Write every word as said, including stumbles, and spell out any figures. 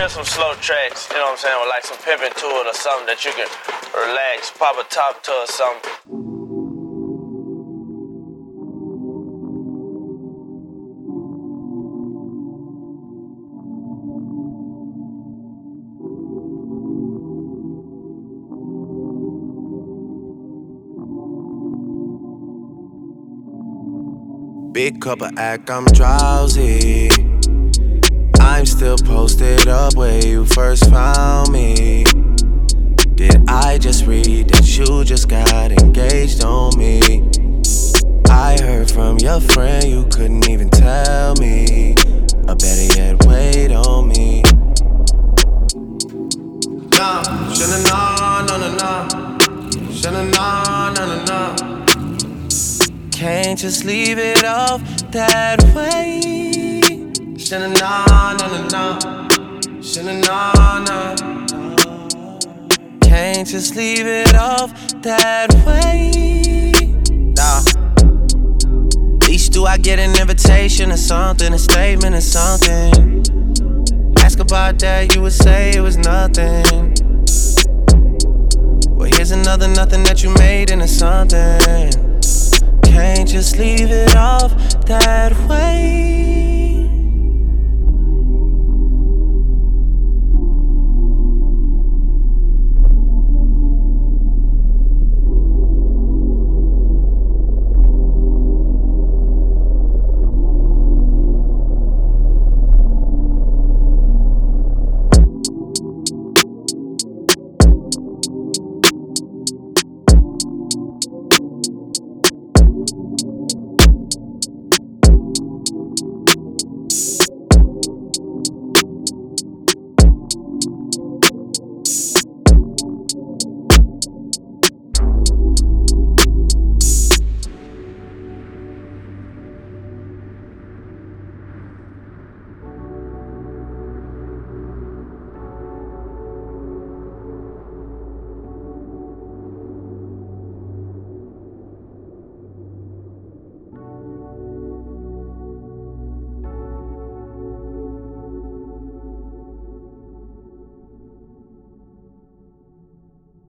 hear some slow tracks, you know what I'm saying, with like some pimping to it or something that you can relax, pop a top to or something. Big cup of act, I'm drowsy. I'm still posted up where you first found me. Did I just read that you just got engaged on me? I heard from your friend you couldn't even tell me, or better yet, wait on me. Nah, should've known, no, no, no. Should've known, no, no, no. Can't just leave it off that way. Should've known, no, no, no. Should've known, no. Can't just leave it off that way. Nah. Least do I get an invitation or something, a statement or something. Ask about that, you would say it was nothing. Well, here's another nothing that you made into something. Can't just leave it off that way.